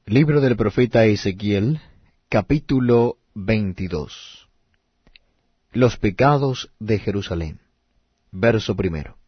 Libro del profeta Ezequiel, capítulo 22. Los pecados de Jerusalén. Verso primero.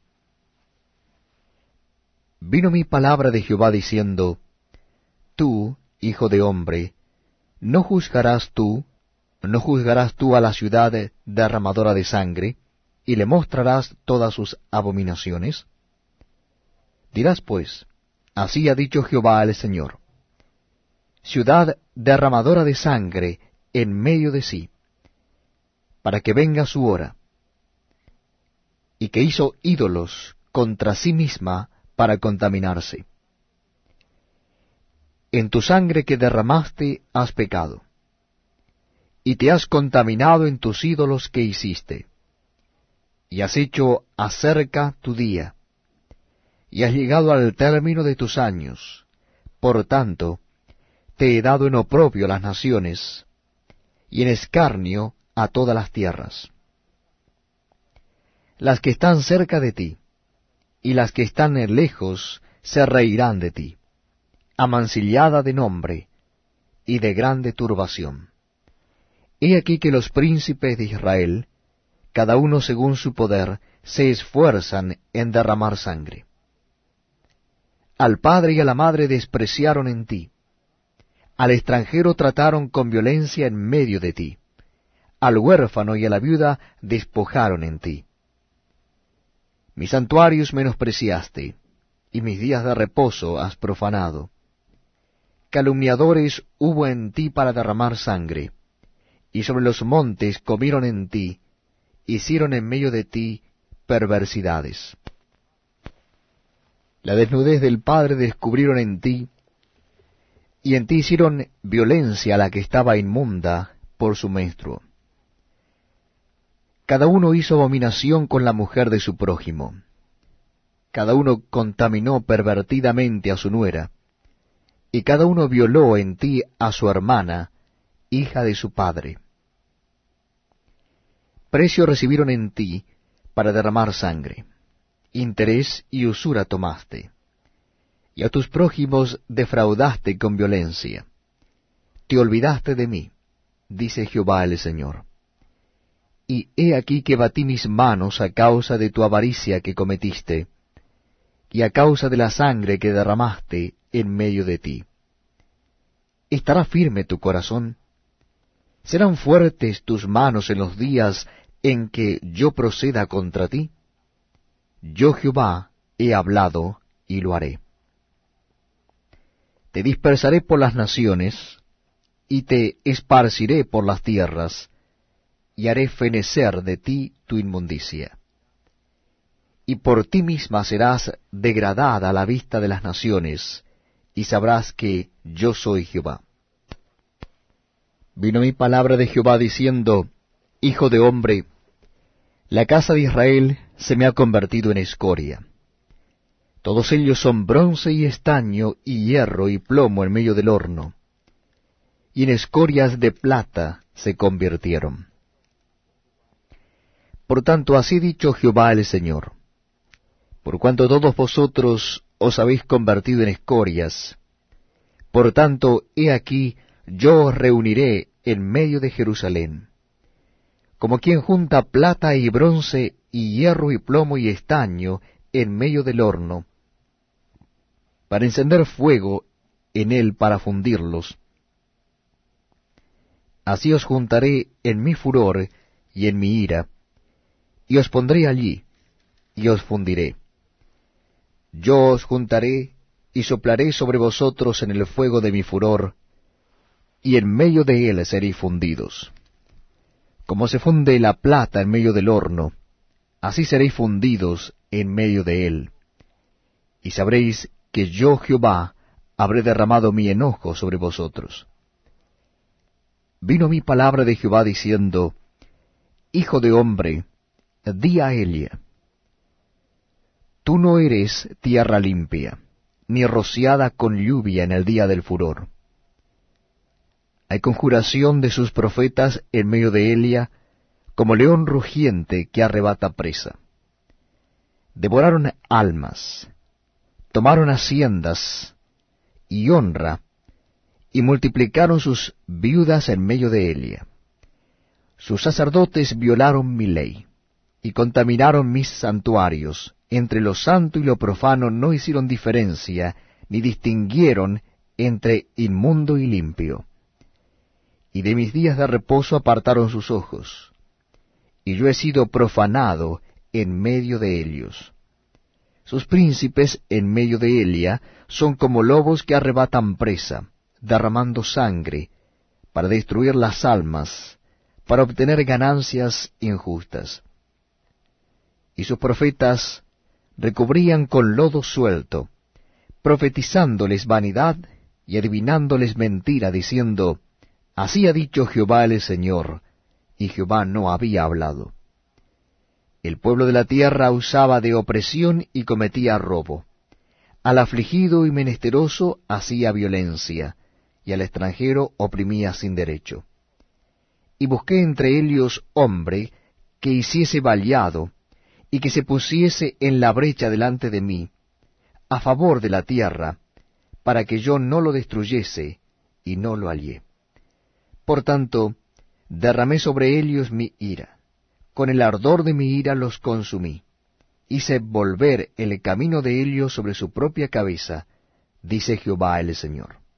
Vino mi palabra de Jehová diciendo, Tú, hijo de hombre, ¿no juzgarás tú a la ciudad derramadora de sangre, y le mostrarás todas sus abominaciones? Dirás pues, así ha dicho Jehová el Señor, ciudad derramadora de sangre en medio de sí, para que venga su hora, y que hizo ídolos contra sí misma para contaminarse. En tu sangre que derramaste has pecado, y te has contaminado en tus ídolos que hiciste, y has hecho acerca tu día, y has llegado al término de tus años. Por tanto, te he dado en oprobio a las naciones, y en escarnio a todas las tierras. Las que están cerca de ti, y las que están lejos, se reirán de ti, amancillada de nombre, y de grande turbación. He aquí que los príncipes de Israel, cada uno según su poder, se esfuerzan en derramar sangre. Al padre y a la madre despreciaron en ti, al extranjero trataron con violencia en medio de ti, al huérfano y a la viuda despojaron en ti. Mis santuarios menospreciaste, y mis días de reposo has profanado. Calumniadores hubo en ti para derramar sangre, y sobre los montes comieron en ti, hicieron en medio de ti perversidades. La desnudez del padre descubrieron en ti, y en ti hicieron violencia a la que estaba inmunda por su menstruo. Cada uno hizo abominación con la mujer de su prójimo. Cada uno contaminó pervertidamente a su nuera, y cada uno violó en ti a su hermana, hija de su padre. Precio recibieron en ti para derramar sangre, interés y usura tomaste, y a tus prójimos defraudaste con violencia. Te olvidaste de mí, dice Jehová el Señor. Y he aquí que batí mis manos a causa de tu avaricia que cometiste, y a causa de la sangre que derramaste en medio de ti. ¿Estará firme tu corazón? ¿Serán fuertes tus manos en los días en que yo proceda contra ti? Yo Jehová he hablado y lo haré. Te dispersaré por las naciones, y te esparciré por las tierras, y haré fenecer de ti tu inmundicia. Y por ti misma serás degradada a la vista de las naciones, y sabrás que yo soy Jehová. Vino mi palabra de Jehová diciendo, Hijo de hombre, la casa de Israel se me ha convertido en escoria. Todos ellos son bronce y estaño y hierro y plomo en medio del horno, y en escorias de plata se convirtieron. Por tanto, así ha dicho Jehová el Señor, por cuanto todos vosotros os habéis convertido en escorias, por tanto, he aquí, yo os reuniré en medio de Jerusalén, como quien junta plata y bronce y hierro y plomo y estaño en medio del horno, para encender fuego en él para fundirlos. Así os juntaré en mi furor y en mi ira, y os pondré allí, y os fundiré. Yo os juntaré y soplaré sobre vosotros en el fuego de mi furor, y en medio de él seréis fundidos. Como se funde la plata en medio del horno, así seréis fundidos en medio de él. Y sabréis que yo Jehová habré derramado mi enojo sobre vosotros. Vino mi palabra de Jehová diciendo, Hijo de hombre, di a Elia, tú no eres tierra limpia, ni rociada con lluvia en el día del furor. Hay conjuración de sus profetas en medio de Elia, como león rugiente que arrebata presa. Devoraron almas, tomaron haciendas y honra, y multiplicaron sus viudas en medio de Elia. Sus sacerdotes violaron mi ley, y contaminaron mis santuarios. Entre lo santo y lo profano no hicieron diferencia, ni distinguieron entre inmundo y limpio. Y de mis días de reposo apartaron sus ojos, y yo he sido profanado en medio de ellos. Sus príncipes en medio de Elia son como lobos que arrebatan presa, derramando sangre, para destruir las almas, para obtener ganancias injustas. Y sus profetas recubrían con lodo suelto, profetizándoles vanidad y adivinándoles mentira, diciendo, Así ha dicho Jehová el Señor, y Jehová no había hablado. El pueblo de la tierra usaba de opresión y cometía robo. Al afligido y menesteroso hacía violencia, y al extranjero oprimía sin derecho. Y busqué entre ellos hombre que hiciese vallado, y que se pusiese en la brecha delante de mí, a favor de la tierra, para que yo no lo destruyese, y no lo hallé. Por tanto, derramé sobre ellos mi ira, con el ardor de mi ira los consumí, hice volver el camino de ellos sobre su propia cabeza, dice Jehová el Señor.